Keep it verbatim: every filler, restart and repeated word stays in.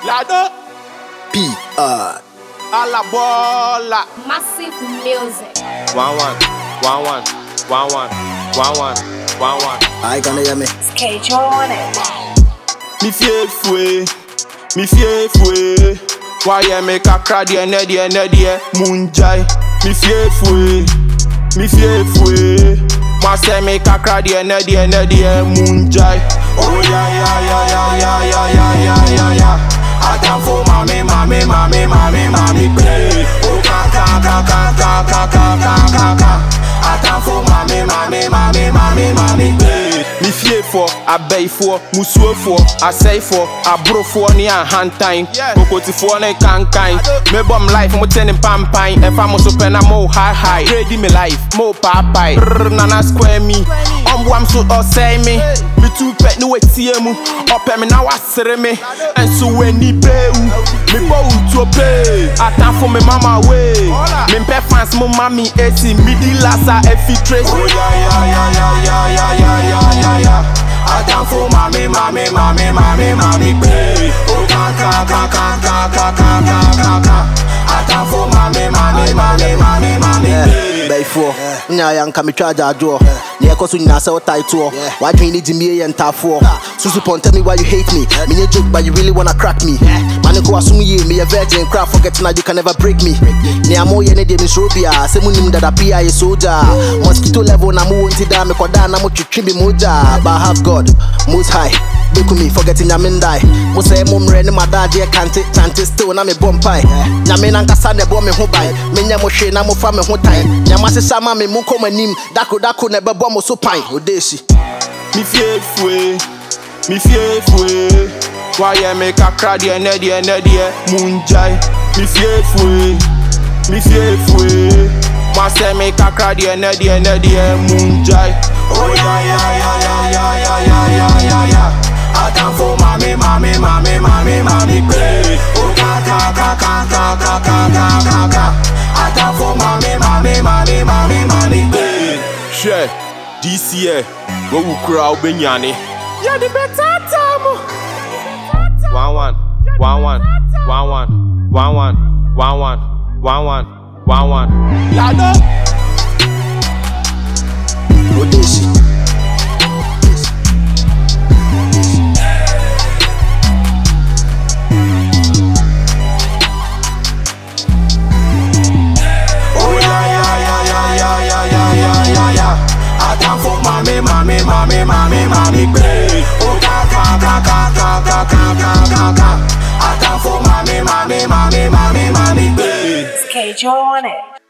Lado P R a la bola. Massive music. One one, one one, one one, one one, one one. I gonna hear me. Schedule on it. Me fie fue, me fie fue. Why you make a crowd here, nedi, nedi, munjai. Me fie fue, me fie fue. Moi say make a crowd here, nedi, nedi, munjai. Oh yeah yeah yeah yeah yeah yeah yeah yeah yeah yeah. I time for mommy, mommy, mommy, mommy, mommy, play. Oh ka ka ka ka ka ka ka ka ka ka. I time for mommy, mommy, mommy, mommy, mommy, play. Me fie for, I bay for, musuo for, I say for, I bro for ni a hand time. Kokoti for ni kan kan. Me bum life, mo tenin pam pine. If I'm so pen, I'm mo high high. Ready me life, mo papai. Nana square me. Um wam so or say me. Me too pet no etie mu. Up me now asere me. And so when ni pay me bow to pay. I time for me mama way. Me pe fans mo mami esi midi lasa efi trace. Oh yeah yeah yeah yeah yeah yeah yeah yeah yeah yeah. I time for mommy mommy mommy mommy mommy pay. Oh ka ka ka ka ka ka ka ka ka. I time for mommy mommy mommy mommy mommy pay. Bay for nya yanka me charge ajo. Ne ekoso nyina se title. Why dream need me and tafo. Susu pon tell me why you hate me. Me no joke but you really wanna crack me. Man ko asum ye me a virgin craft forget now you can never break me. Ne amo ye ne de me shrobia. Se munim that appear a soldier. Mosquito level na mo wonti da me koda na mo twitwi bi moja. But I have God most high. Beku me forgetting yamin die. Mo say mom re ne madaje kante chante still na me bompai. Nyame na nkasa ne bo me ho bai. Me nya mo hwe na mo fa me ho tai. Nyama se sama me mu komanim. Dako dako ne bebo mo so pai. Odeshi. Me fie fue, me fie fue. Why you make a crowd here, nedi, nedi, munjai. Me fie fue, me fie fue. Moi say make a crowd here, nedi, nedi, munjai. Oh yeah yeah yeah yeah yeah yeah yeah yeah yeah yeah. I time for mommy, mommy, mommy, mommy, mommy, play. Oh ka ka ka ka ka ka ka ka ka ka. I time for mommy, mommy, mommy, mommy, mommy, play. Share this year, go we crowd benyane. Yeah, the better time. One one, one one, one one, one one, one one, one one, one one. Lado. Odeshi. Mommy, mommy, mommy, mommy, mommy, play. Oh, ka, ka, ka, ka, ka, ka, ka, ka, ka, ka. I time for mommy, mommy, mommy, mommy, mommy, play. Schedule on it.